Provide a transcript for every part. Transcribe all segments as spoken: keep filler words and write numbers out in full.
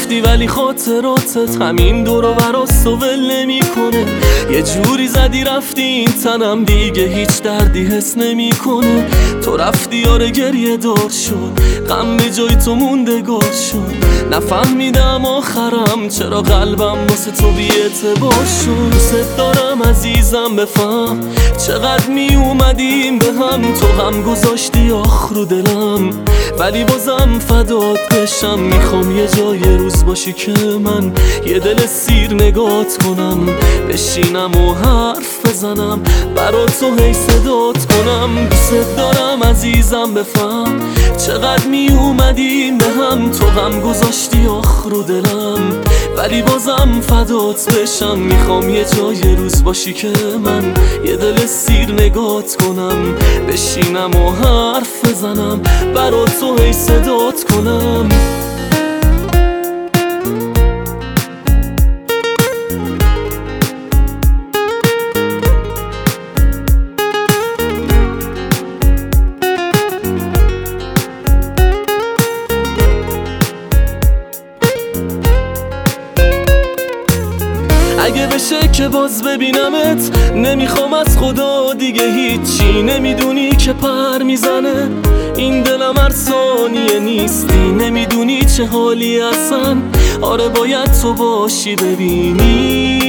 رفتی ولی خاطراتت همین دور و براست و ول نمیکنه. یه جوری زدی رفتی این تنم دیگه هیچ دردی حس نمیکنه. تو رفتی یاره گریه دار شد، غم به جای تو موندگار شد. نفهمیدم آخرم چرا قلبم واسه تو بی اعتبار شد. دوست دارم عزیزم بفهم چقدر می اومدیم به هم، تو هم گذاشتی آخ رو دلم ولی بازم فدات بشم. میخوام یه جای روز باشی که من یه دل سیر نگات کنم، بشینم و حرف بزنم برا تو هی صدات کنم. دوست دارم عزیزم بفهم چقدر می اومدیم به هم، تو هم گذاشتی آخ رو دلم ولی بازم فدات بشم. میخوام یه جای روز باشی که من یه دل سیر نگات کنم، بشینم و حرف بزنم برا تو هی صدات کنم. اگه بشه که باز ببینمت نمیخوام از خدا دیگه هیچی، نمیدونی که پر میزنه این دلم هر ثانیه نیستی، نمیدونی چه حالی اصلا. آره باید تو باشی ببینی.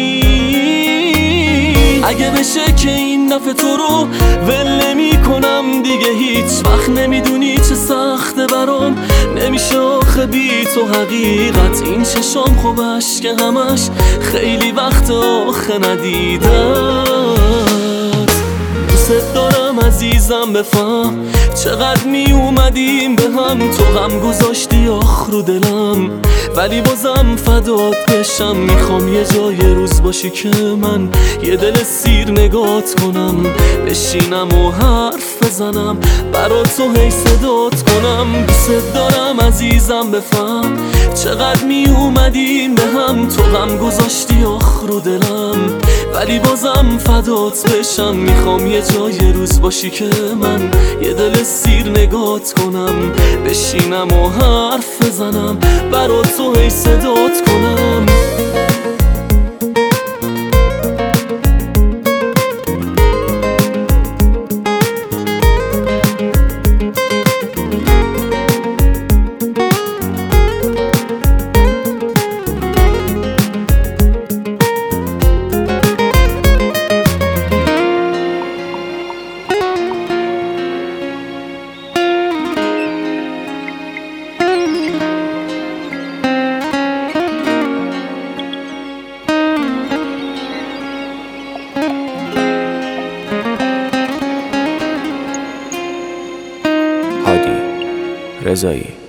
اگه بشه که این دفعه تو رو ول نمی کنم دیگه هیچ وقت، نمیدونی چه سخته برام نمیشه آخه بی تو حقیقت. این چشام خوب اشک همش خیلی وقت آخه ندیدت. دوست دارم عزیزم بفهم چقدر می اومدیم به هم، تو هم گذاشتی آخ رو دلم ولی بازم فدات بشم. میخوام یه جای روز باشی که من یه دل سیر نگات کنم، بشینم و حرف بزنم برا تو هی صدات کنم. دوست دارم عزیزم بفهم چقدر می اومدیم به هم، تو هم گذاشتی آخ رو دلم ولی بازم فدات بشم. میخوام یه جای روز باشی که من یه دل سیر نگات کنم، بشینم و حرف بزنم برا تو هی صدات کنم. هادی رضایی.